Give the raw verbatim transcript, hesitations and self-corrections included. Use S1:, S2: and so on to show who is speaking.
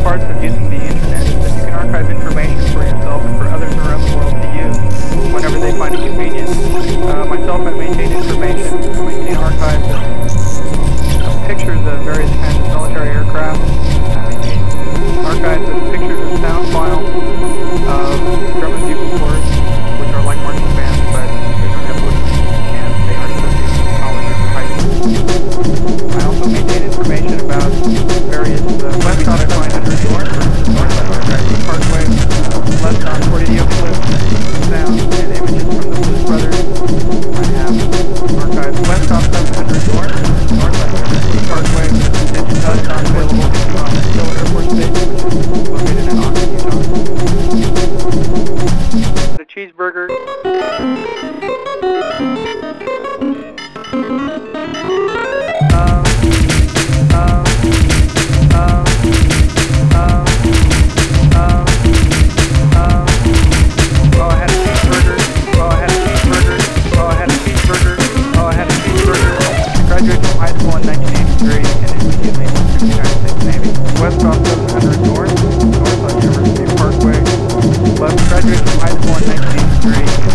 S1: parts of using the internet is that you can archive information for yourself and for others around the world to use whenever they find it convenient. Uh, myself, I maintain information, I maintain archives of, of pictures of various kinds of military aircraft. I maintain archives of pictures of sound files of German bugle corps, which are like marching bands, but they don't have wooden and they aren't associated with colleges or high schools. I also maintain information about various uh, west on nine hundred north, north on North Parkway, uh, left on Cordelia Cliff, sound and images from the Blues Brothers. I have archives west on seven hundred north, north on North Parkway, digitized on available if you want Hill Air Force Base, which is located in Austin, Utah. The cheeseburger. West off seven hundred north, north on University Parkway. Left, graduated from high school in nineteen eighty-three.